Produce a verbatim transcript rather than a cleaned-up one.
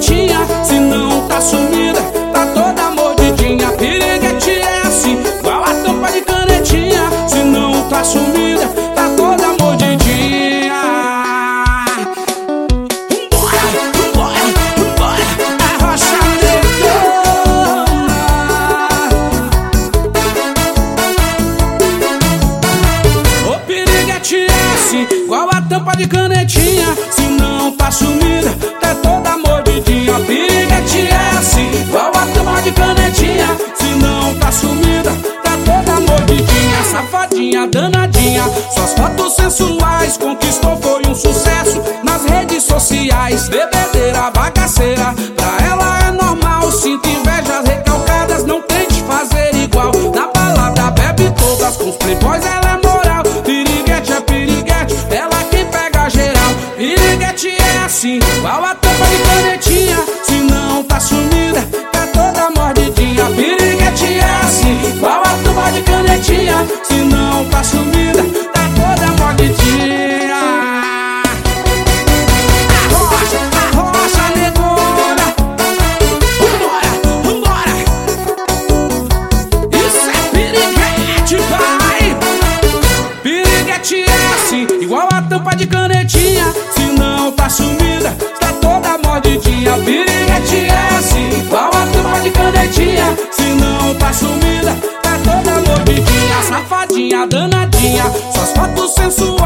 canetinha, se não tá sumida, tá toda mordidinha. Piriguete é assim, igual a tampa de canetinha, se não tá sumida, tá toda mordidinha. Vambora, vambora, vambora, é rocha negona. O piriguete é assim, igual a tampa de canetinha, se não tá sumida, tá toda mordidinha. Piriguete é assim, igual a tampa de canetinha, se não tá sumida, tá toda mordidinha. Safadinha, danadinha, suas fotos sensuais conquistou, foi um sucesso nas redes sociais. Bebedeira, bagaceira, pra ela é normal. Sinto invejas recalcadas, não tente fazer igual. Na balada bebe todas, com os playboys ela é moral. Piriguete é piriguete, ela quem pega geral. Piriguete é assim, igual a tampa de canetinha, se não tá sumida, tá toda mordidinha. Piriguete é assim, igual a tampa de canetinha, se não tá sumida, tá toda mordidinha. Arrocha, arrocha, negona. Vambora, vambora. Isso é piriguete, pai. Piriguete é assim, igual a tampa de canetinha, se não tá sumida, tá toda mordidinha. Piriguete é assim, igual a tampa de canetinha, se não tá sumida, tá toda mordidinha. Safadinha, danadinha, suas fotos sensuais